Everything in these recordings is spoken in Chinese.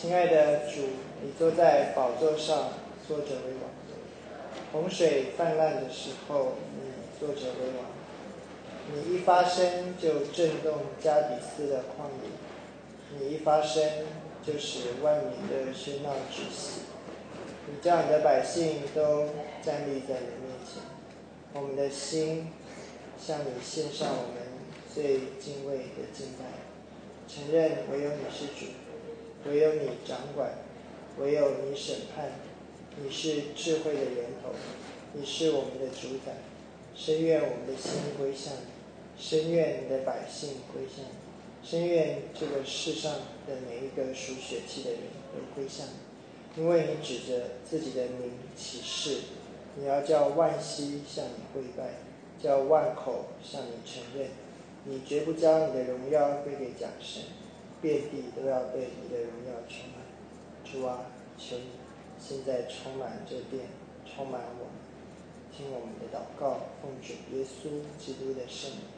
亲爱的主，你坐在宝座上，坐着为王。洪水泛滥的时候，你坐着为王。你一发声就震动加底斯的旷野，你一发声就使万民的喧闹止息。你叫你的百姓都站立在你面前，我们的心向你献上我们最敬畏的敬拜，承认唯有你是主，唯有你掌管，唯有你审判，你是智慧的源头，你是我们的主宰。深愿我们的心归向你，深愿你的百姓归向你，深愿这个世上的每一个属血气的人都归向你，因为你指着自己的名起誓，你要叫万膝向你跪拜，叫万口向你承认，你绝不将你的荣耀归给假神，遍地都要被你的荣耀充满。主啊，求你现在充满这殿，充满我们，听我们的祷告，奉主耶稣基督的圣名。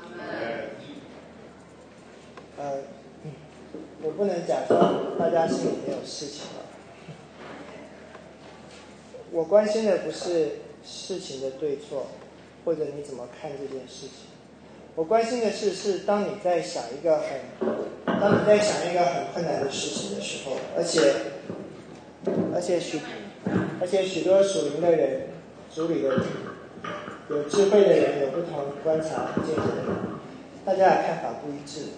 我不能假装大家心里没有事情了。我关心的不是事情的对错，或者你怎么看这件事情。我关心的是当你在想一个很困难的事情的时候，而且许多属灵的人，主里的人，有智慧的人，有不同观察见解的人，大家的看法不一致。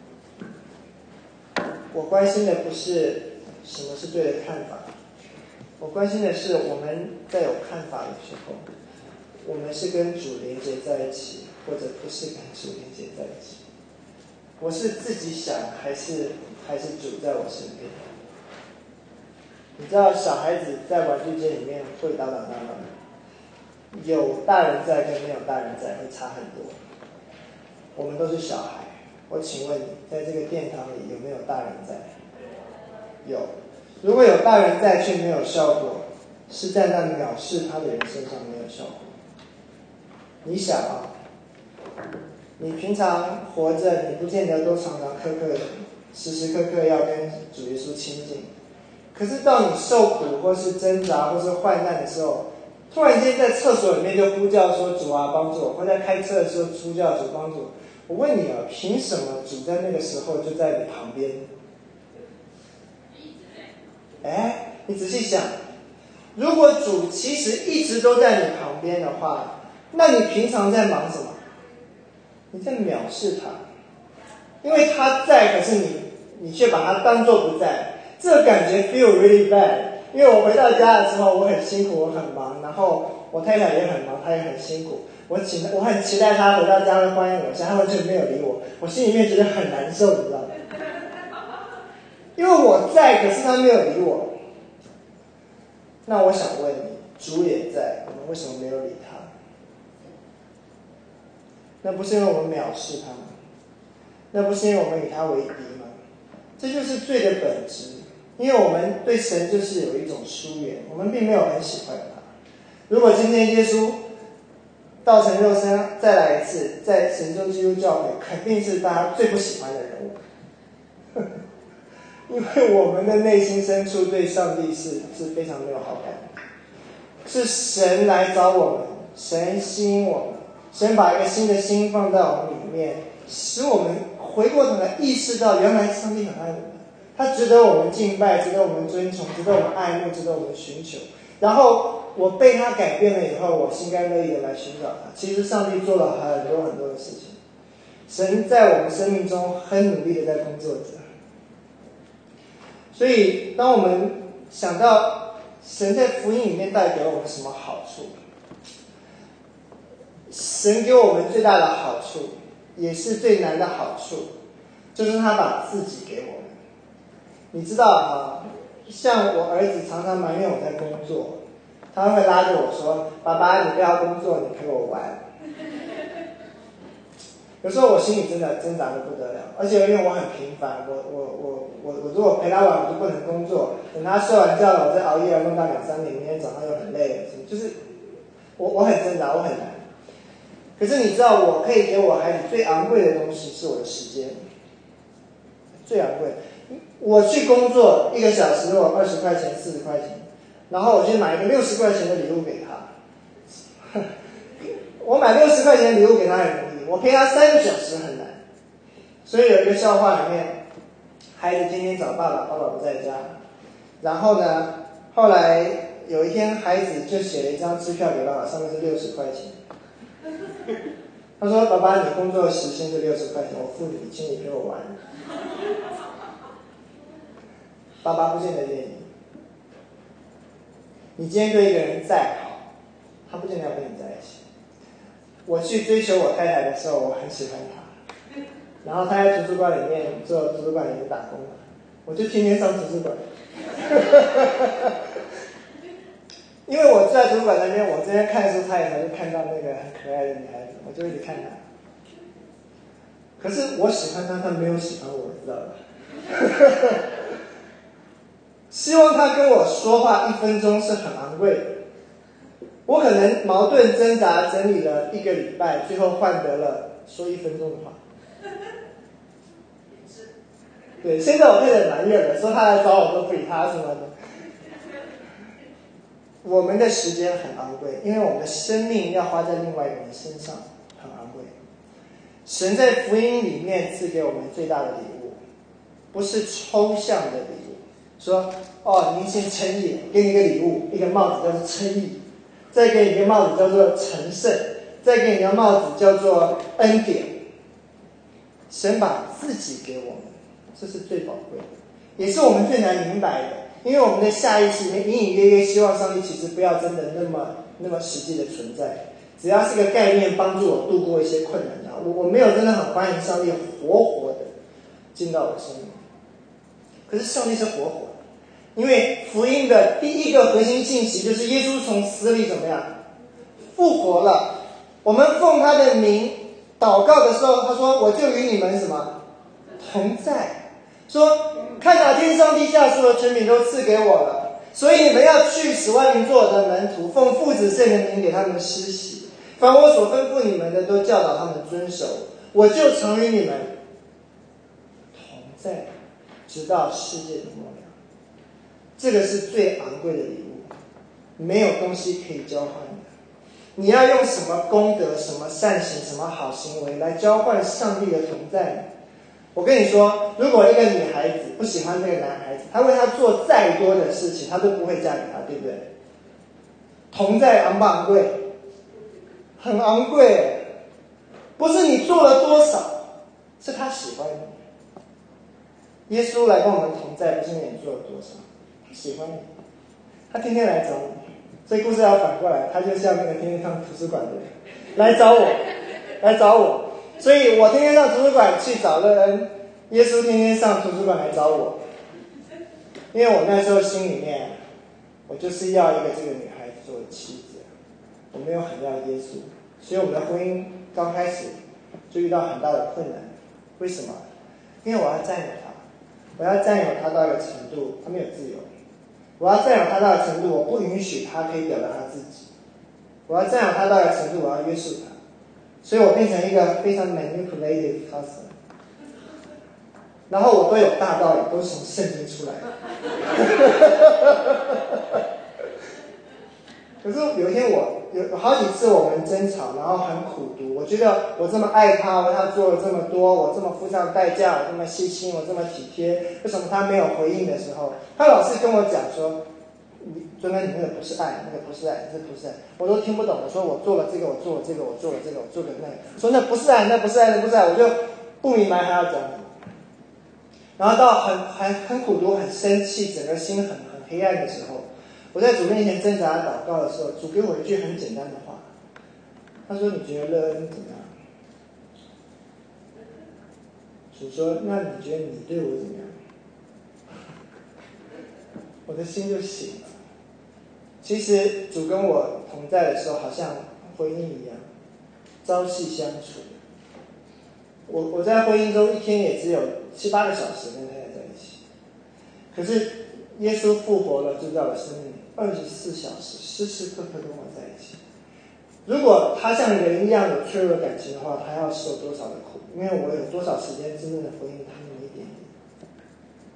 我关心的不是什么是对的看法，我关心的是我们在有看法的时候，我们是跟主连接在一起，或者不是跟主连接在一起。我是自己想，还是主在我身边？你知道小孩子在玩具间里面会打闹，有大人在跟没有大人在会差很多。我们都是小孩，我请问你，在这个殿堂里有没有大人在？有。如果有大人在却没有效果，是在那藐视他的人身上没有效果。你想啊，你平常活着，你不见得都常常时时刻刻要跟主耶稣亲近。可是到你受苦或是挣扎或是患难的时候，突然间在厕所里面就呼叫说主啊帮助我，或在开车的时候呼叫主帮助我。我问你啊，凭什么主在那个时候就在你旁边？你仔细想，如果主其实一直都在你旁边的话，那你平常在忙什么？你在藐视他，因为他在，可是你却把他当作不在，这个感觉 feel really bad。因为我回到家的时候，我很辛苦，我很忙，然后我太太也很忙，她也很辛苦。我很期待她回到家会欢迎我，她完全没有理我，我心里面觉得很难受，你知道吗？因为我在，可是她没有理我。那我想问你，主也在，我们为什么没有理他？那不是因为我们藐视他吗？那不是因为我们与他为敌吗？这就是罪的本质。因为我们对神就是有一种疏远，我们并没有很喜欢他。如果今天耶稣道成肉身再来一次，在神州基督教会，肯定是大家最不喜欢的人物。因为我们的内心深处对上帝是非常没有好感的，是神来找我们，神吸引我们，神把一个新的心放在我们里面，使我们回过头来意识到，原来上帝很爱我们，他值得我们敬拜，值得我们尊崇，值得我们爱慕，值得我们寻求。然后我被他改变了以后，我心甘乐意的来寻找他。其实上帝做了很多很多的事情，神在我们生命中很努力的在工作着。所以当我们想到神在福音里面带给我们什么好处，神给我们最大的好处，也是最难的好处，就是他把自己给我们。你知道啊，像我儿子常常埋怨我在工作，他会拉着我说：“爸爸，你不要工作，你陪我玩。”有时候我心里真的挣扎得不得了，而且因为我很平凡，我如果陪他玩，我就不能工作。等他睡完觉了，我再熬夜弄到2-3点，明天早上又很累了，就是我很挣扎，我很难。可是你知道，我可以给我孩子最昂贵的东西是我的时间。 最昂贵。我去工作1个小时，我20块钱、40块钱，然后我去买一个60块钱的礼物给他。我买60块钱的礼物给他很容易，我陪他3个小时很难。所以有一个笑话里面，孩子天天找爸爸，爸爸不在家。然后呢，后来有一天，孩子就写了一张支票给爸爸，上面是60块钱。他说：“爸爸，你工作时薪是60块钱，我付你，请你陪我玩。”爸爸不见得愿意。你今天对一个人再好，他不见得要跟你在一起。我去追求我太太的时候，我很喜欢她，然后她在图书馆里面做图书馆里面打工，我就天天上图书馆。因为我在图书馆那边，我这边看书，她也才会看到那个很可爱的女孩子，我就一直看她。可是我喜欢她，她没有喜欢我，知道吧？希望她跟我说话1分钟是很昂贵的。我可能矛盾挣扎整理了1个礼拜，最后换得了说1分钟的话。对，现在我太太埋怨了，说她来找我都不理她什么的。我们的时间很昂贵，因为我们的生命要花在另外一个人身上，很昂贵。神在福音里面赐给我们最大的礼物，不是抽象的礼物，说您先称义，给你一个礼物，一个帽子叫做称义，再给你一个帽子叫做成圣，再给你一个帽子叫做恩典。神把自己给我们，这是最宝贵的，也是我们最难明白的。因为我们的下意识里面隐隐约约希望上帝其实不要真的那么实际的存在，只要是个概念帮助我度过一些困难的，我没有真的很欢迎上帝活活的进到我生命。可是上帝是活活的，因为福音的第一个核心信息就是耶稣从死里怎么样复活了。我们奉他的名祷告的时候，他说我就与你们什么同在，说看哪天上帝下所有权柄都赐给我了，所以你们要去使万民做我的门徒，奉父子圣灵的名给他们施洗，凡我所吩咐你们的都教导他们遵守，我就常与你们同在，直到世界的末了。这个是最昂贵的礼物，没有东西可以交换的。你要用什么功德、什么善行、什么好行为来交换上帝的同在呢？我跟你说，如果一个女孩子不喜欢这个男孩子，她为他做再多的事情，她都不会嫁给他，对不对？同在昂不昂贵？很昂贵，不是你做了多少，是他喜欢你。耶稣来跟我们同在，不是你做了多少，他喜欢你，他天天来找你。所以故事要反过来，他就像那个天天上图书馆的人来找我。所以我天天上图书馆去找乐恩，耶稣天天上图书馆来找我。因为我那时候心里面，我就是要一个这个女孩子做我的妻子，我没有很要耶稣，所以我们的婚姻刚开始就遇到很大的困难。为什么？因为我要占有他，我要占有他到一个程度，他没有自由。我要占有他到一个程度，我不允许他可以表达他自己。我要占有他到一个程度，我要约束他。所以我变成一个非常 manipulative husband， 然后我都有大道理，都是从圣经出来的。可是有一天有好几次我们争吵，然后很苦毒。我觉得我这么爱他，为他做了这么多，我这么付上代价，我这么细心，我这么体贴，为什么他没有回应的时候，他老是跟我讲说：“尊恩，你那个不是爱，那个不是爱，这不是爱。”我都听不懂。我说我做了这个，我做了这个，我做了这个，我做了那个。说那不是爱，那不是爱，那不是爱，我就不明白他要讲什么。然后到很苦毒、很生气，整个心很黑暗的时候，我在主面前挣扎祷告的时候，主给我一句很简单的话，他说：“你觉得乐恩怎么样？”主说：“那你觉得你对我怎么样？”我的心就醒了。其实主跟我同在的时候，好像婚姻一样，朝夕相处。我在婚姻中一天也只有7、8个小时跟太太在一起，可是耶稣复活了，就在我生命里24小时，时时刻刻跟我在一起。如果他像人一样有脆弱感情的话，他要受多少的苦？因为我有多少时间真正的回应他那么一点点。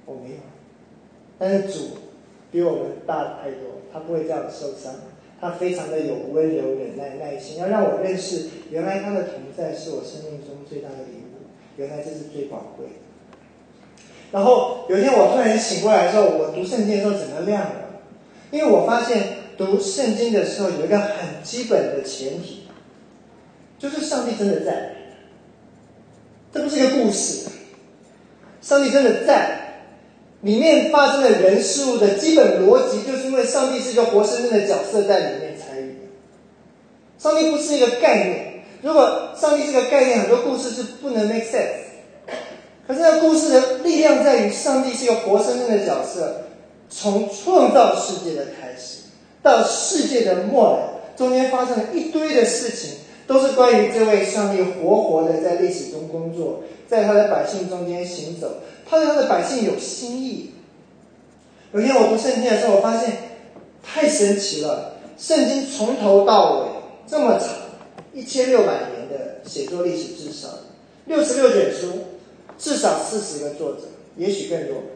我没有。但是主比我们大太多，他不会这样受伤，他非常的有温柔、忍耐、耐心，要让我认识原来他的同在是我生命中最大的礼物，原来这是最宝贵的。然后有一天我突然醒过来的时候，我读圣经的时候整个亮了，因为我发现读圣经的时候有一个很基本的前提，就是上帝真的在，这不是一个故事，上帝真的在，里面发生的人事物的基本逻辑，就是因为上帝是一个活生生的角色在里面参与的。上帝不是一个概念，如果上帝是个概念，很多故事是不能 make sense。可是那故事的力量在于，上帝是一个活生生的角色，从创造世界的开始到世界的末了，中间发生了一堆的事情，都是关于这位上帝活活的在历史中工作，在他的百姓中间行走，他对他的百姓有心意。有一天我读圣经的时候，我发现太神奇了，圣经从头到尾这么长，1600年的写作历史，至少66卷书，至少40个作者，也许更多。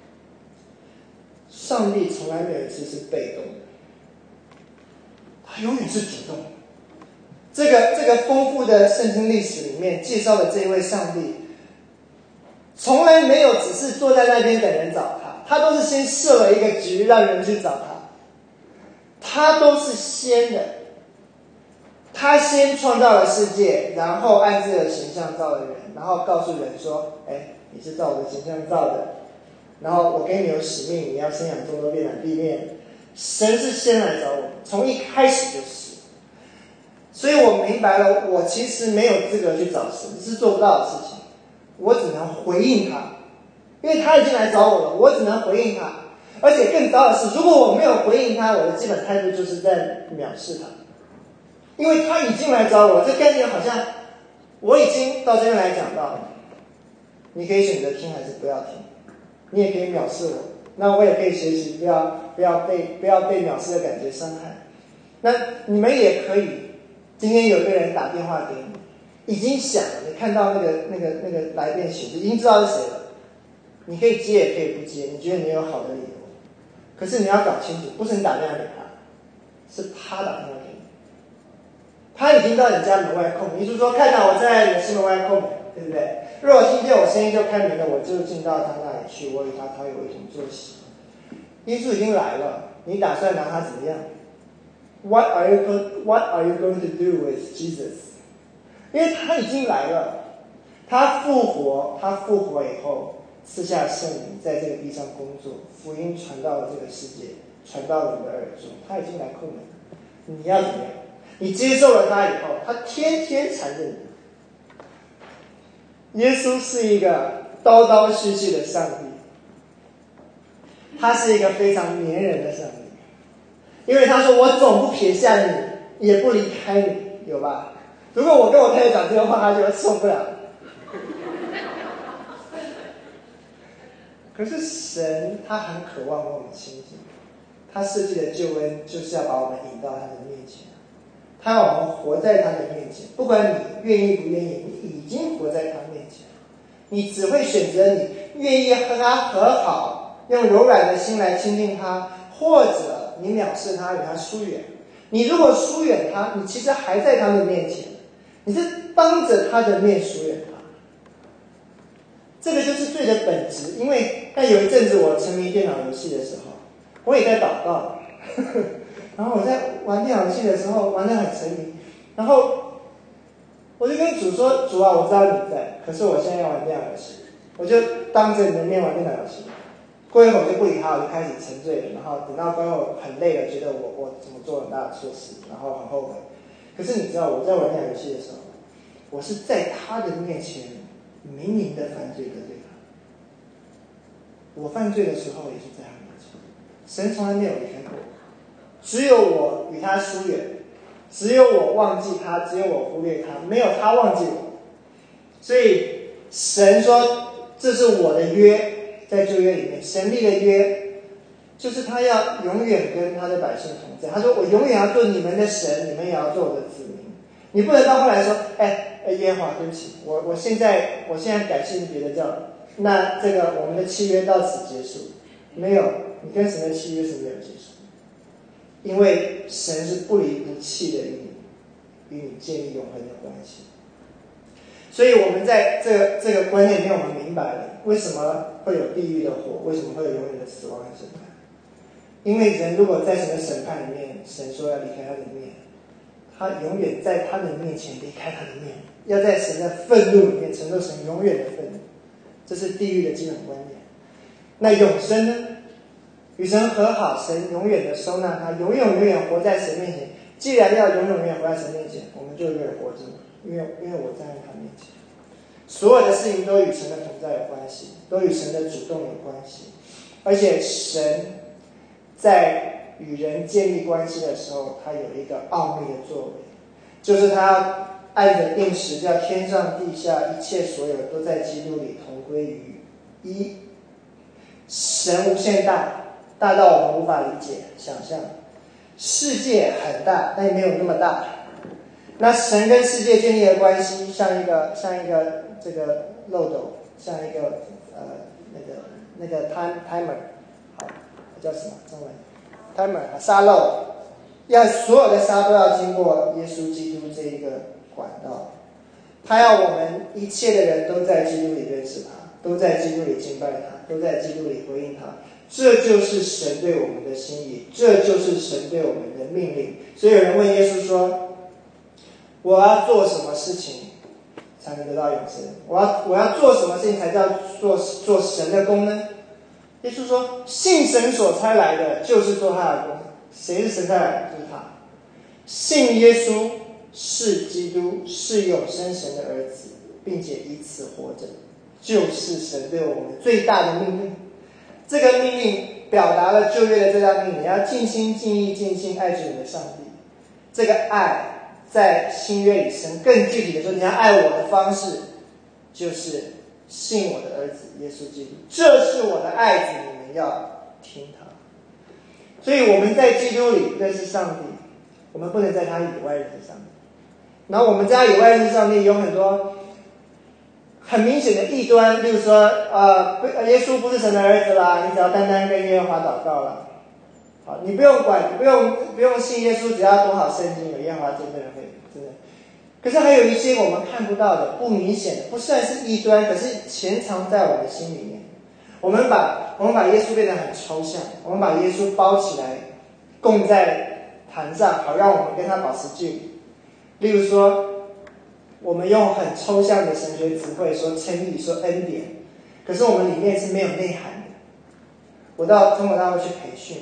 上帝从来没有一次是被动的，他永远是主动的。这个丰富的圣经历史里面介绍的这一位上帝，从来没有只是坐在那边等人找他，他都是先设了一个局让人去找他，他都是先的，他先创造了世界，然后按自己的形象造了人，然后告诉人说，你是照我的形象造的，然后我给你有使命，你要生养众多，遍满地面。神是先来找我，从一开始就是。所以我明白了，我其实没有资格去找神，是做不到的事情，我只能回应他，因为他已经来找我了，我只能回应他。而且更糟的是，如果我没有回应他，我的基本态度就是在藐视他，因为他已经来找我了。这概念好像我已经到这边来讲到了，你可以选择听还是不要听，你也可以藐视我，那我也可以学习不要被藐视的感觉伤害。那你们也可以，今天有一个人打电话给你，已经响了，你看到那个来电显示，已经知道是谁了，你可以接也可以不接，你觉得你有好的理由。可是你要搞清楚，不是你打电话给他，是他打电话给你，他已经到你家门外叩门。也就是说，看到我在你的心门外叩门，对不对？若我听见我声音就开门了，我就进到他那里去，我与他有一同坐席。耶稣已经来了，你打算拿他怎么样？ What are you going to do with Jesus？ 因为他已经来了，他复活以后赐下圣灵，在这个地上工作，福音传到了这个世界，传到了你的耳中，他已经来叩门了。你要怎么样？你接受了他以后，他天天缠着你。耶稣是一个叨叨絮絮的上帝，他是一个非常黏人的上帝，因为他说我总不撇下你，也不离开你，有吧？如果我跟我太太讲这个话，他就会受不了。可是神他很渴望跟我们亲近，他设计的救恩就是要把我们引到他的面前，他要我们活在他的面前，不管你愿意不愿意，你已经活在他面前，你只会选择你愿意和他和好，用柔软的心来亲近他，或者你藐视他，与他疏远。你如果疏远他，你其实还在他的面前，你是当着他的面疏远他。这个就是罪的本质。因为在有一阵子我沉迷电脑游戏的时候，我也在祷告，然后我在玩电脑游戏的时候玩得很沉迷，然后我就跟主说，主啊，我知道你在，可是我现在要玩电脑游戏，我就当着你的面玩电脑游戏。过一会儿我就不理他，我就开始沉醉了，然后等到过一会儿很累了，觉得我怎么做很大的错事，然后很后悔。可是你知道我在玩电脑游戏的时候，我是在他的面前明明的犯罪得罪他。我犯罪的时候也是在他面前，神从来没有离开过我，只有我与他疏远，只有我忘记他，只有我忽略他，没有他忘记我。所以神说这是我的约，在旧约里面神立的约就是他要永远跟他的百姓同在。他说我永远要做你们的神，你们也要做我的子民。你不能到后来说耶和华对不起，我现在改信别的教， 那这个我们的契约到此结束？没有，你跟神的契约是没有结束，因为神是不离不弃的与你建立永恒的关系。所以我们在这个观念里面，我们明白了为什么会有地狱的火，为什么会有永远的死亡和审判。因为人如果在神的审判里面，神说要离开他的面，他永远在他的面前离开他的面，要在神的愤怒里面承受神永远的愤怒，这是地狱的基本观念。那永生呢？与神和好，神永远的收纳他，永远活在神面前。既然要永远活在神面前，我们就永远活着嘛，因为我站在他面前，所有的事情都与神的同在有关系，都与神的主动有关系。而且神在与人建立关系的时候，他有一个奥秘的作为，就是他按着定时，叫天上地下一切所有都在基督里同归于一。神无限大，大到我们无法理解想象。世界很大，但也没有那么大。那神跟世界建立的关系，像一个这个漏斗，像一个那个 timer， 好，叫什么中文 ？timer 沙漏，要所有的沙都要经过耶稣基督这一个管道。他要我们一切的人都在基督里认识他，都在基督里敬拜他，都在基督里回应他。这就是神对我们的心意，这就是神对我们的命令。所以有人问耶稣说：“我要做什么事情才能得到永生？我要做什么事情才叫做神的工呢？”耶稣说：“信神所差来的，就是做他的工。谁是神差来的？就是他。信耶稣是基督，是永生神的儿子，并且以此活着，就是神对我们最大的命令。这个命令表达了旧约的最大命令，要尽心尽意尽心爱主你的上帝。这个爱在新约里神更具体的说，你要爱我的方式就是信我的儿子耶稣基督，这是我的爱子，你们要听他。所以我们在基督里认识上帝，我们不能在他以外认识上帝。然后我们在他以外认识上帝有很多很明显的异端，例如说耶稣不是神的儿子啦，你只要单单跟耶和华祷告了。好，你不用管，不用信耶稣，只要读好圣经，有耶和华真的会真的。可是还有一些我们看不到的、不明显的，不算是异端，可是潜藏在我们的心里面。我们把耶稣变得很抽象，我们把耶稣包起来，供在坛上，好让我们跟他保持距离。例如说，我们用很抽象的神学词汇说称义，说恩典，可是我们里面是没有内涵的。我到中国大陆去培训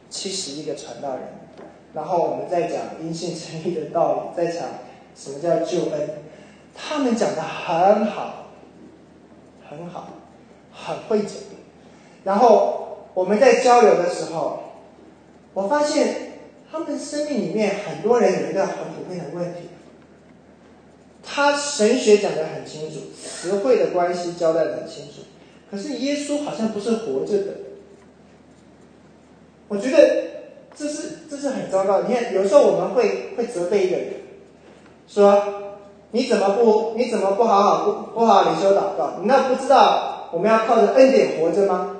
71个传道人，然后我们在讲因信称义的道理，在讲什么叫救恩，他们讲得很好，很好，很会讲。然后我们在交流的时候，我发现他们生命里面很多人有一个很普遍的问题，他神学讲得很清楚，词汇的关系交代得很清楚，可是耶稣好像不是活着的。我觉得这是很糟糕的。你看，有时候我们会责备一个人，说你怎么不好好领受祷告？你那不知道我们要靠着恩典活着吗？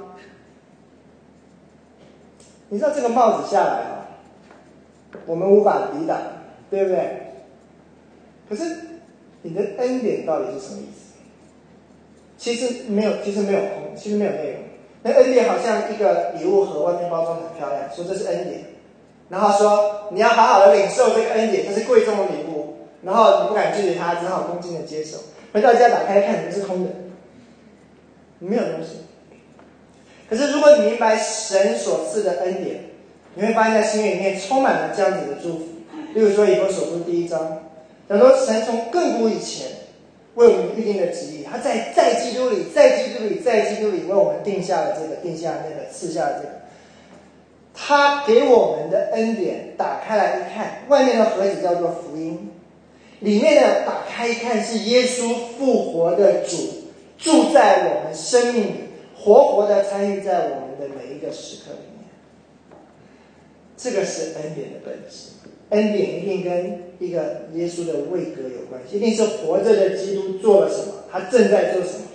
你知道这个帽子下来我们无法抵挡，对不对？可是你的恩典到底是什么意思？其实没有内容。那恩典好像一个礼物盒，外面包装很漂亮，说这是恩典，然后说你要好好的领受这个恩典，这是贵重的礼物，然后你不敢拒绝它，只好恭敬的接受。回到家打开看，里面是空的，没有东西。可是如果你明白神所赐的恩典，你会发现在心里面充满了这样子的祝福。例如说以弗所书第1章，讲说神从亘古以前为我们预定的旨意，他在基督里为我们定下了这个，定下了那个，赐下了这个。他给我们的恩典打开来一看，外面的盒子叫做福音，里面的打开一看是耶稣复活的主住在我们生命里，活活的参与在我们的每一个时刻里面。这个是恩典的本质。恩典一定跟一个耶稣的位格有关系，一定是活着的基督做了什么，他正在做什么，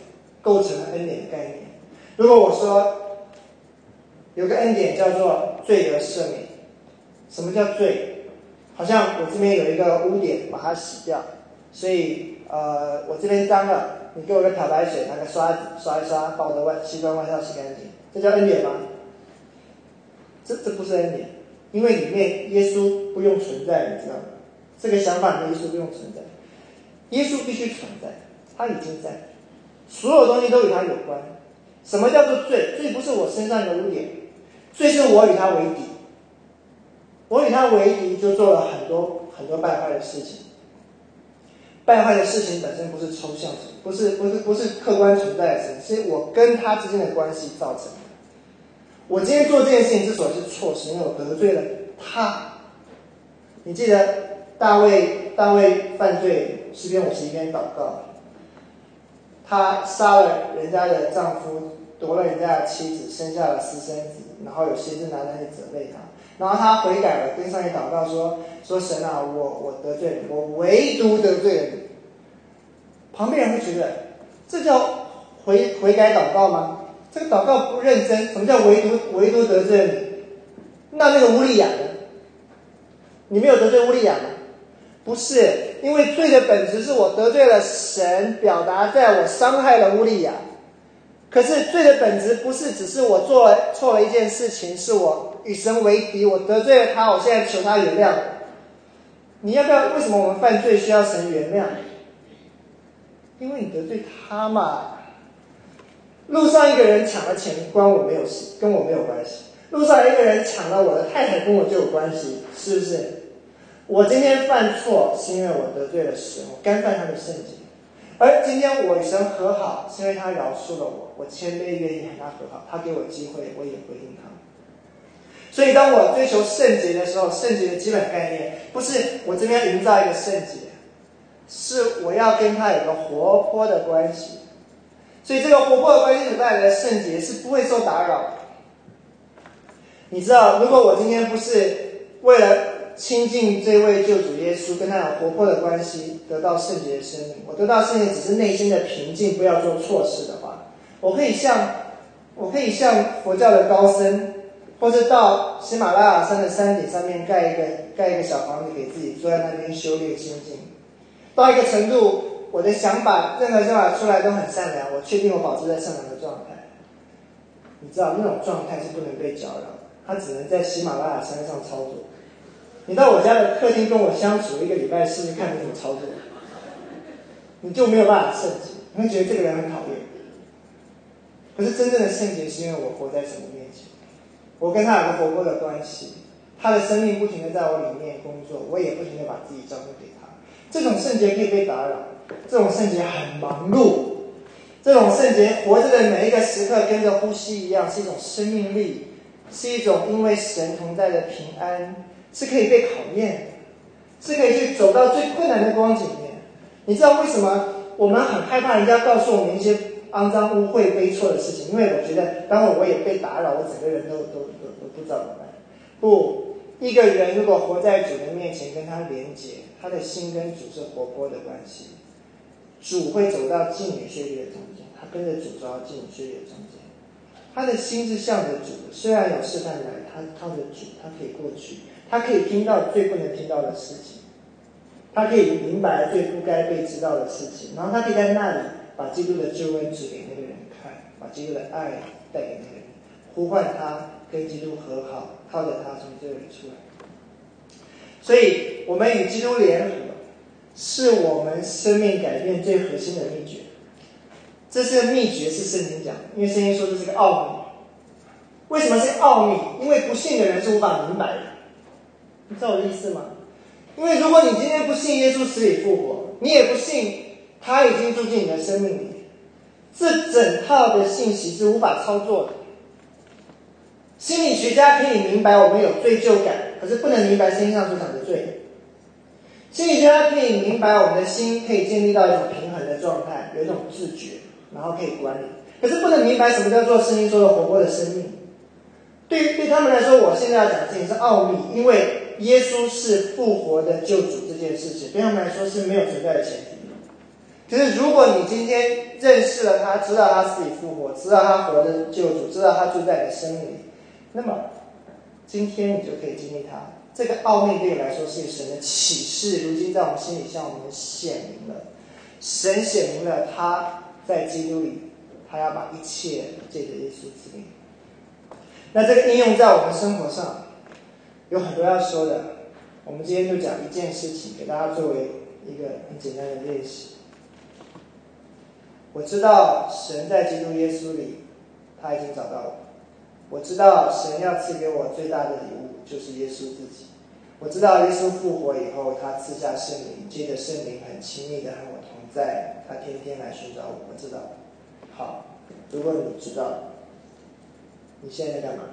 构成了恩典的概念。如果我说有个恩典叫做罪得赦免，什么叫罪？好像我这边有一个污点，把它洗掉，所以我这边脏了，你给我个漂白水，拿个刷子刷一刷，把我的西装外套洗干净，这叫恩典吗？这不是恩典，因为里面耶稣不用存在，你知道吗？这个想法里面耶稣不用存在，耶稣必须存在，他已经在，所有东西都与他有关。什么叫做罪？罪不是我身上的污点，罪是我与他为敌，我与他为敌就做了很多很多败坏的事情。败坏的事情本身不是抽象的，不是客观存在的事情，是我跟他之间的关系造成的。我今天做这件事情之所以是错，是因为我得罪了他。你记得大卫犯罪，诗篇51篇祷告，他杀了人家的丈夫，夺了人家的妻子，生下了私生子，然后有先知拿来责备他，然后他悔改了，跟上帝祷告说神啊，我得罪了你，我唯独得罪了你。旁边人会觉得这叫悔改祷告吗？这个祷告不认真。什么叫唯独得罪了你？那个乌利亚呢？你没有得罪乌利亚吗？不是，因为罪的本质是我得罪了神，表达在我伤害了乌利亚。可是罪的本质不是只是我错了一件事情，是我与神为敌，我得罪了他，我现在求他原谅。你要不要？为什么我们犯罪需要神原谅？因为你得罪他嘛。路上一个人抢了钱，跟我没有关系。路上一个人抢了我的太太，跟我就有关系，是不是？我今天犯错是因为我得罪了神，我干犯他的圣洁。而今天我与神和好，是因为他饶恕了我，我谦卑愿意和他和好，他给我机会，我也回应他。所以当我追求圣洁的时候，圣洁的基本概念不是我这边营造一个圣洁，是我要跟他有个活泼的关系。所以这个活泼的关系所带来的圣洁是不会受打扰的。你知道，如果我今天不是为了亲近这位救主耶稣，跟他有活泼的关系，得到圣洁的生命，我得到圣洁只是内心的平静，不要做错事的话，我可以像佛教的高僧，或是到喜马拉雅山的山顶上面盖一个小房子给自己，坐在那边修炼心境。到一个程度，我的任何想法出来都很善良，我确定我保持在善良的状态。你知道那种状态是不能被搅扰的，它只能在喜马拉雅山上操作。你到我家的客厅跟我相处1个礼拜，试试看你怎么操作，你就没有办法圣洁，你会觉得这个人很讨厌。可是真正的圣洁是因为我活在神的面前，我跟他有个活泼的关系，他的生命不停地在我里面工作，我也不停地把自己交付给他。这种圣洁可以被打扰，这种圣洁很忙碌，这种圣洁活着的每一个时刻跟着呼吸一样，是一种生命力，是一种因为神同在的平安，是可以被考验，是可以去走到最困难的光景面。你知道为什么我们很害怕人家告诉我们一些肮脏污秽悲错的事情？因为我觉得当我也被打扰，我整个人都不知道怎么办。不，一个人如果活在主的面前，跟他连结，他的心跟主是活泼的关系，主会走到妓女血液的中间，他跟着主走到妓女血液的中间，他的心是向着主的。虽然有试探来，他靠着主，他可以过去，他可以听到最不能听到的事情，他可以明白最不该被知道的事情，然后他可以在那里把基督的救恩指给那个人看，把基督的爱带给那个人，呼唤他跟基督和好，靠着他从这里出来。所以我们与基督联合，是我们生命改变最核心的秘诀。这是秘诀，是圣经讲的，因为圣经说这是个奥秘。为什么是奥秘？因为不信的人是无法明白的。你知道我的意思吗？因为如果你今天不信耶稣死里复活，你也不信他已经住进你的生命里，这整套的信息是无法操作的。心理学家可以明白我们有罪疚感，可是不能明白圣经上所讲的罪。心理学家可以明白我们的心可以建立到一种平衡的状态，有一种自觉，然后可以管理，可是不能明白什么叫做圣经说的活泼的生命。对他们来说，我现在要讲的事情是奥秘，因为耶稣是复活的救主这件事情，对他们来说是没有存在的前提。 就是如果你今天认识了他，知道他自己复活，知道他活的救主，知道他住在你的生命里，那么今天你就可以经历他。这个奥秘对你来说是神的启示，如今在我们心里向我们显明了。神显明了他在基督里，他要把一切借着耶稣赐给你。那这个应用在我们生活上有很多要说的，我们今天就讲一件事情，给大家作为一个很简单的练习。我知道神在基督耶稣里，他已经找到我。我知道神要赐给我最大的礼物就是耶稣自己。我知道耶稣复活以后，他赐下圣灵，接着圣灵很亲密的和我同在，他天天来寻找我。我知道。好，如果你知道，你现在在干嘛？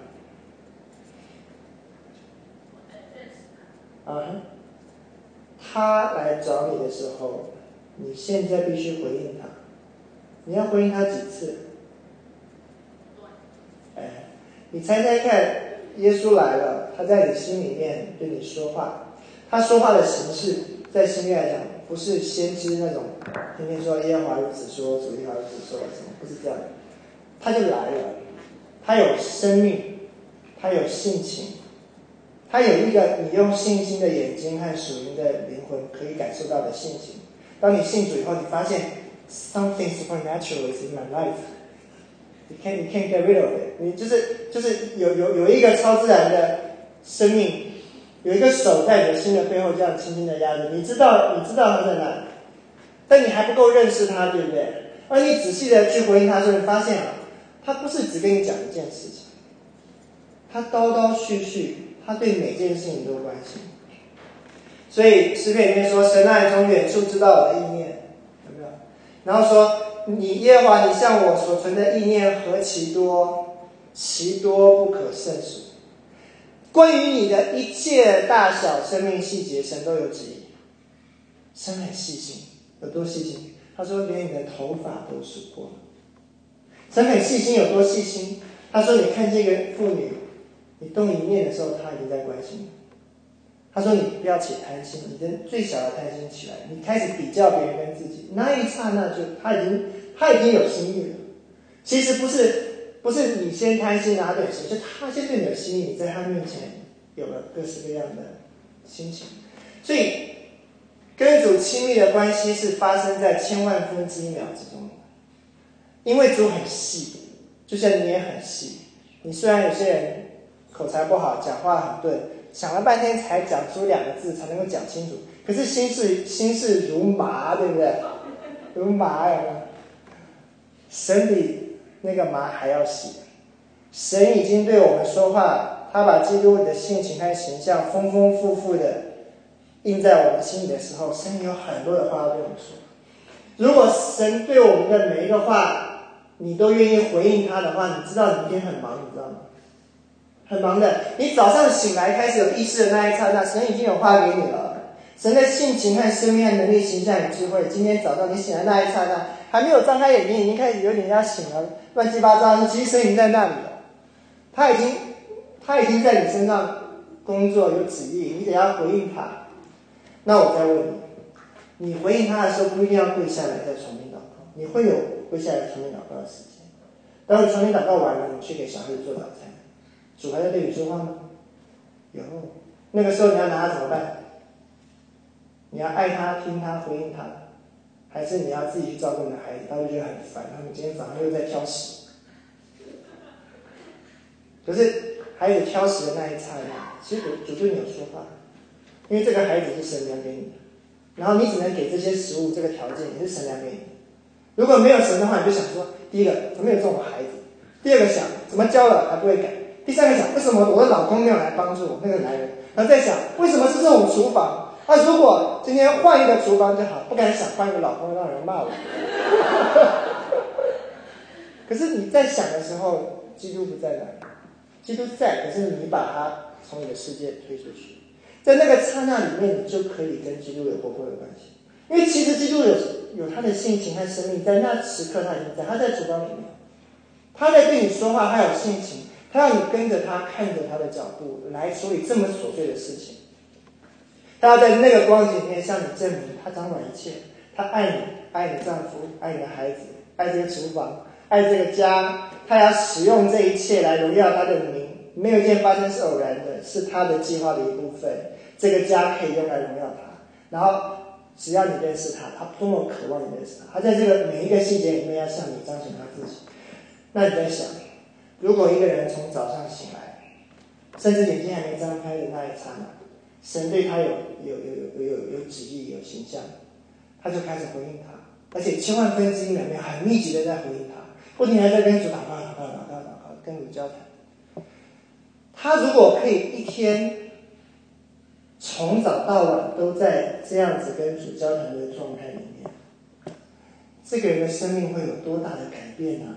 他来找你的时候，你现在必须回应他。你要回应他几次？你猜猜看，耶稣来了，他在你心里面对你说话。他说话的形式，在新约来讲，不是先知那种天天说耶和华如此说，主耶和华如此说什么，不是这样的。他就来了，他有生命，他有性情，他有一个你用信心的眼睛和属灵的灵魂可以感受到的性情。当你信主以后，你发现 something supernatural is in my life。You can't get rid of it。你就是有一个超自然的生命，有一个手在你的心的背后这样轻轻的压着，你知道他在哪里，但你还不够认识他，对不对？而你仔细的去回应他的时候，你发现他不是只跟你讲一件事情，他叨叨絮絮，他对每件事情都关心。所以诗篇里面说，神啊，你从远处知道我的意念，有没有？然后说，你耶和华，你向我所存的意念何其多，其多不可胜数。关于你的一切大小生命细节，神都有旨意。神很细心，有多细心？他说连你的头发都数过了。神很细心，有多细心？他说你看这个妇女，你动一念的时候，他已经在关心你。他说你不要起贪心，你的最小的贪心起来，你开始比较别人跟自己，那一刹那就他已经有心意了。其实不是你先贪心拿对谁，就他先对你有心意，你在他面前有了各式各样的心情。所以跟主亲密的关系是发生在千万分之一秒之中的，因为主很细，就像你也很细。你虽然有些人口才不好，讲话很钝，想了半天才讲出2个字才能够讲清楚，可是心事如麻，对不对？如麻有没有？神比那个麻还要细。神已经对我们说话，他把基督的性情和形象丰丰富富的印在我们心里的时候，神有很多的话要对我们说。如果神对我们的每一个话你都愿意回应他的话，你知道你一天很忙，你知道吗？很忙的。你早上醒来开始有意识的那一刹那，神已经有话给你了。神的性情和生命和能力、形象与智慧，今天早上你醒来那一刹那，还没有张开眼睛，已经开始有点要醒了，乱七八糟的，其实神已经在那里了。他已经在你身上工作，有旨意，你得要回应他。那我再问你，你回应他的时候不一定要跪下来再重新祷告，你会有跪下来重新祷告的时间。当你重新祷告完了，你去给小孩子做早餐，主还在对你说话吗？有。那个时候你要拿他怎么办？你要爱他、听他、回应他，还是你要自己去照顾你的孩子？他会觉得很烦，他们今天早上又在挑食。可是孩子挑食的那一刹那，其实主对你有说话，因为这个孩子是神量给你的，然后你只能给这些食物这个条件也是神量给你的。如果没有神的话，你就想说，第一个怎么有这种孩子？第二个想怎么教了还不会改？第三个想为什么我的老公没有来帮助我那个男人？然后再想为什么是这种厨房？如果今天换一个厨房就好，不敢想换一个老公让人骂我。可是你在想的时候，基督不在那里。基督在，可是你把他从你的世界推出去，在那个刹那里面，你就可以跟基督有活泼的关系。因为其实基督有他的性情和生命，在那时刻他已经在，他在厨房里面，他在对你说话，他有性情，他要你跟着他，看着他的脚步来处理这么琐碎的事情。他要在那个光景里面向你证明他掌管一切， 他爱你，爱你的丈夫，爱你的孩子，爱这个厨房，爱这个家，他要使用这一切来荣耀他的名。没有一件发生是偶然的，是他的计划的一部分。这个家可以用来荣耀他。然后只要你认识他，他多么渴望你认识他，他在这个每一个细节里面要向你彰显他自己。那你在想，如果一个人从早上醒来，甚至眼睛还没张开的那一刹那，神对他有旨意、有形象，他就开始回应他，而且千万分之一秒内很密集的在回应他，不停的在跟主祷告、跟主交谈。他如果可以一天从早到晚都在这样子跟主交谈的状态里面，这个人的生命会有多大的改变呢？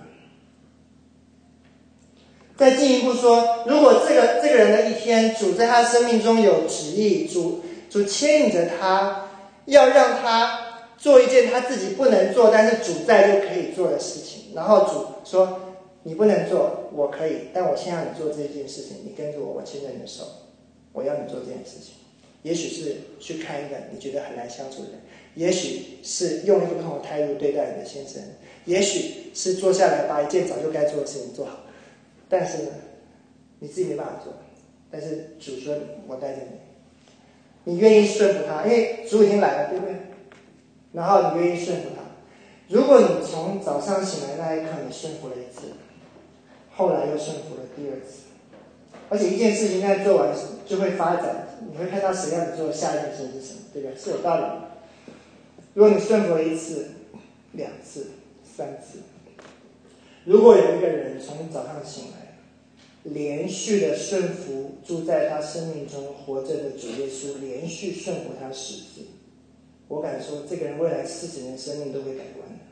再进一步说，如果这个人的一天，主在他生命中有旨意，主牵引着他，要让他做一件他自己不能做，但是主在就可以做的事情。然后主说：“你不能做，我可以，但我先让你做这件事情。你跟着我，我牵着你的手，我要你做这件事情。”也许是去看一个你觉得很难相处的人，也许是用一个不同的态度对待你的先生，也许是坐下来把一件早就该做的事情做好。但是呢，你自己没办法做，但是主说我带着你，你愿意顺服他，因为主已经来了，对不对？然后你愿意顺服他。如果你从早上醒来那一刻你顺服了一次，后来又顺服了第二次，而且一件事情在做完就会发展，你会看到谁让你做下一件事是什么，对不对？是有道理的。如果你顺服了一次、两次、三次，如果有一个人从早上醒来，连续的顺服住在他生命中活着的主耶稣，连续顺服他10次，我敢说这个人未来40年生命都会改观的。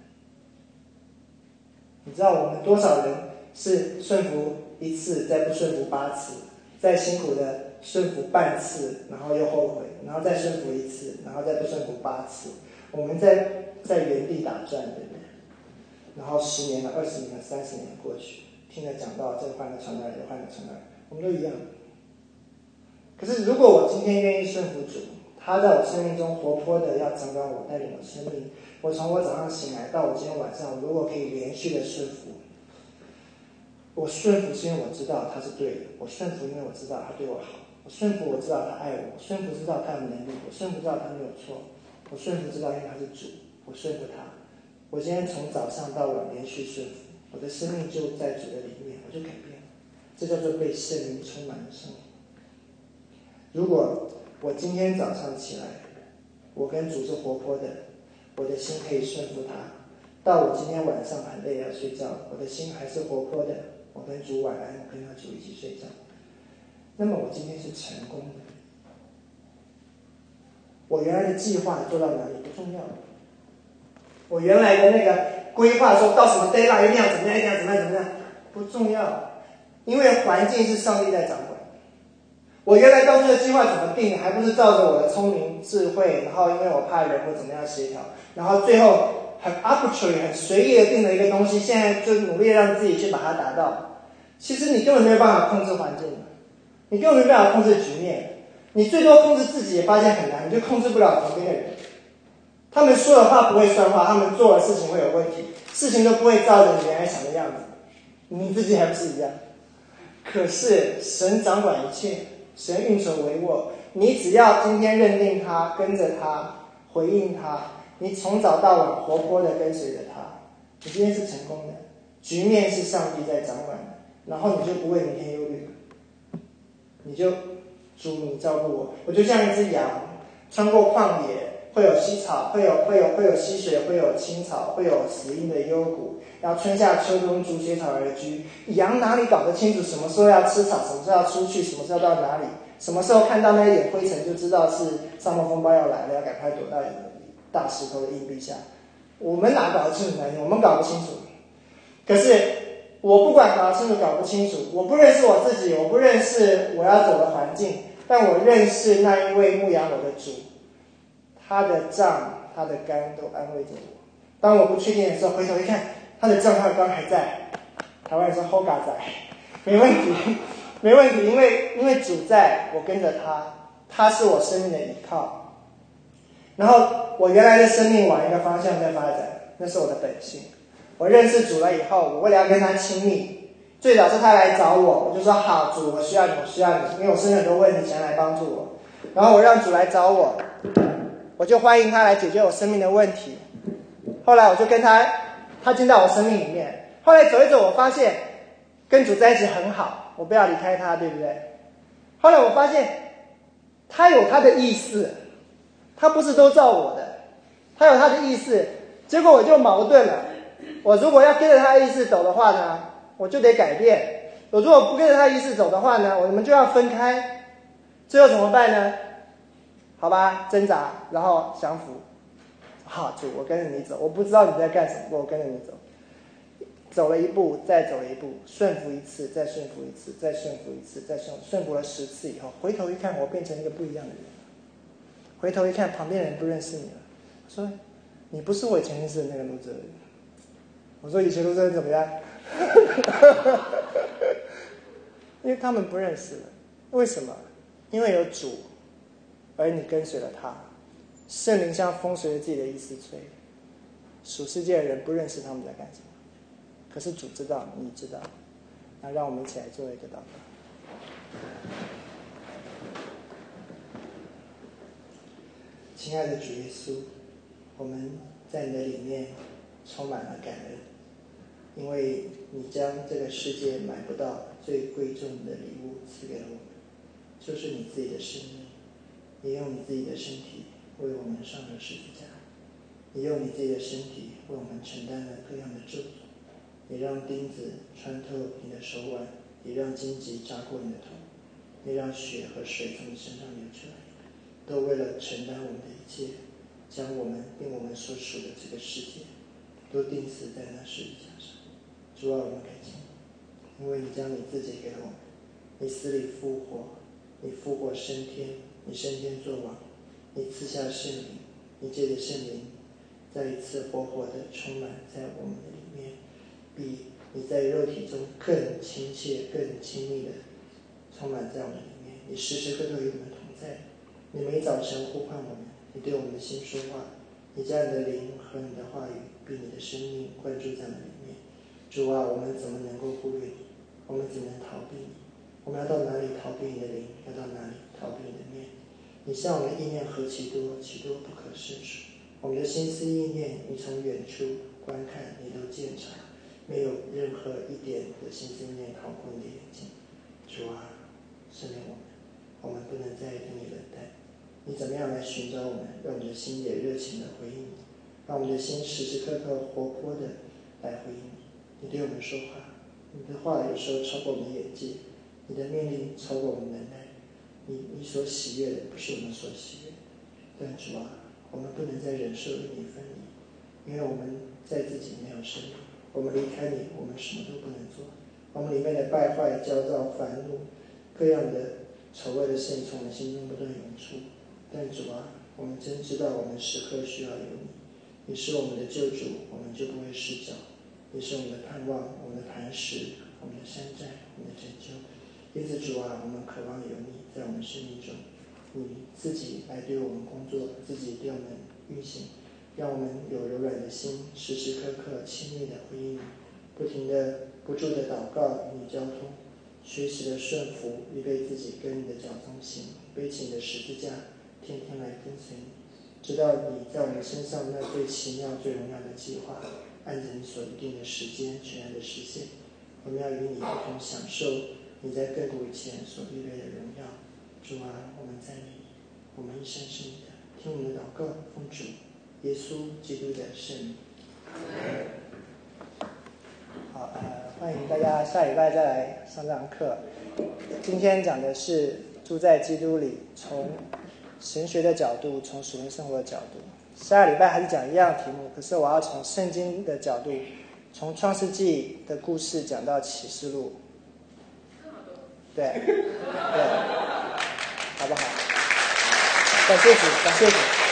你知道我们多少人是顺服1次，再不顺服8次，再辛苦的顺服半次，然后又后悔，然后再顺服1次，然后再不顺服8次，我们在原地打转，对不对？然后10年了、20年了、30年过去，听了讲到这换个传道人，又换个传道人，我们都一样。可是如果我今天愿意顺服主，他在我生命中活泼的要掌管我，带领我生命，我从我早上醒来到我今天晚上，我如果可以连续的顺服，我顺服是因为我知道他是对的，我顺服因为我知道他对我好，我顺服我知道他爱我，我顺服知道他有能力，我顺服知道他没有错，我顺服知道因为他是主，我顺服他。我今天从早上到晚连续顺服，我的生命就在主的里面，我就改变了。这叫做被圣灵充满的生活。如果我今天早上起来，我跟主是活泼的，我的心可以顺服他，到我今天晚上很累要睡觉，我的心还是活泼的，我跟主晚安，我跟他主一起睡觉，那么我今天是成功的。我原来的计划做到哪里不重要，我原来的那个规划说到什么 deadline 一定要怎么样，一定要怎么样不重要，因为环境是上帝在掌管。我原来当初的计划怎么定，还不是照着我的聪明智慧，然后因为我怕人会怎么样协调，然后最后很 arbitrary 很随意的定了一个东西，现在就努力让自己去把它达到。其实你根本没有办法控制环境，你根本没办法控制局面，你最多控制自己也发现很难，你就控制不了旁边的人。他们说的话不会算话，他们做的事情会有问题，事情都不会照着你原来想的样子，你自己还不是一样。可是神掌管一切，神运筹帷幄，你只要今天认定他，跟着他，回应他，你从早到晚活泼的跟随着他，你今天是成功的，局面是上帝在掌管的，然后你就不为明天忧虑，你就主你照顾我，我就像一只羊穿过旷野，会有溪草，会有溪水，会有青草，会有死荫的幽谷，然后春夏秋冬逐水草而居。羊哪里搞得清楚什么时候要吃草，什么时候要出去，什么时候到哪里，什么时候看到那一点灰尘就知道是沙漠风暴要来了，要赶快躲到大石头的硬币下。我们哪搞得清楚哪一点？我们搞不清楚。可是我不管搞得清楚搞不清楚，我不认识我自己，我不认识我要走的环境，但我认识那一位牧养我的主，他的杖他的竿都安慰着我。当我不确定的时候，回头一看，他的杖他的竿还在。台湾人说 Hoga 在，没问题，没问题，因为主在，我跟着他，他是我生命的依靠。 然后我原来的生命往一个方向在发展，那是我的本性。我认识主了以后，我为了要跟他亲密，最早是他来找我，我就说好，主，我需要你，我需要你，因为我身上很多问题，想来帮助我。然后我让主来找我，我就欢迎他来解决我生命的问题。后来我就跟他进到我生命里面。后来走一走，我发现跟主在一起很好，我不要离开他，对不对？后来我发现他有他的意思，他不是都照我的，他有他的意思。结果我就矛盾了，我如果要跟着他的意思走的话呢，我就得改变；我如果不跟着他的意思走的话呢，我们就要分开。最后怎么办呢？好吧，挣扎，然后降服。好，主，我跟着你走，我不知道你在干什么，我跟着你走。走了一步，再走一步，顺服一次，再顺服一次，再顺服一次，再顺服了10次以后，回头一看，我变成一个不一样的人。回头一看，旁边人不认识你了，说你不是我以前认识的那个卢哲人。我说以前卢哲人怎么样？因为他们不认识了。为什么？因为有主，而你跟随了他。圣灵像风随着自己的意思吹。属世界的人不认识他们在干什么，可是主知道，你知道。那让我们一起来做一个祷告。亲爱的主耶稣，我们在你的里面充满了感恩，因为你将这个世界买不到最贵重的礼物赐给了我们，就是你自己的生命。你用你自己的身体为我们上了十字架，你用你自己的身体为我们承担了各样的咒诅。你让钉子穿透你的手腕，你让荆棘扎过你的头，你让血和水从你身上流出来，都为了承担我们的一切，将我们并我们所属的这个世界都钉死在那十字架上。主啊，我们感谢你，因为你将你自己给了我们，你死里复活，你复活升天，你升天作王，你赐下圣灵，你借着圣灵再一次活活的充满在我们的里面，比你在肉体中更亲切更亲密的充满在我们里面。你时时刻刻与我们同在，你每早晨呼唤我们，你对我们的心说话，你将你的灵和你的话语并你的生命灌注在我们里面。主啊，我们怎么能够忽略你？我们怎么能逃避你？我们要到哪里逃避你的灵？要到哪里逃避你的面？你向我们的意念何其多，其多不可胜数。我们的心思意念，你从远处观看，你都鉴察，没有任何一点的心思意念逃过你的眼睛。主啊，赦免我们不能再对你冷淡。你怎么样来寻找我们，让我们的心也热情的回应你，让我们的心时时刻刻活泼的来回应你。你对我们说话，你的话有时候超过我们的眼界，你的命令超过我们的能耐。你所喜悦的不是我们所喜悦的。但主啊，我们不能再忍受与你分离，因为我们在自己没有生命，我们离开你，我们什么都不能做。我们里面的败坏、焦躁、烦怒，各样的丑恶的事情从我们心中不断涌出。但主啊，我们真知道我们时刻需要有你，你是我们的救主，我们就不会失脚。你是我们的盼望，我们的磐石，我们的山寨，我们的拯救。因此主啊，我们渴望有你在我们生命中，你自己来对我们工作，自己对我们运行，让我们有柔软的心，时时刻刻亲密的回应你，不停的不住的祷告与你交通，随时的顺服，预备自己跟你的脚中行，背起你的十字架，天天来跟随你，直到你在我们身上那最奇妙最荣耀的计划按着你所一定的时间全然的实现。我们要与你一同享受你在亘古以前所预备的荣耀。主啊，我们赞美你，我们一生是你的。听我们的祷告，奉主耶稣基督的圣名。好，欢迎大家下礼拜再来上这堂课。今天讲的是住在基督里，从神学的角度，从属灵生活的角度。下个礼拜还是讲一样的题目，可是我要从圣经的角度，从创世纪的故事讲到启示录。对，好不好？感谢主，感谢主。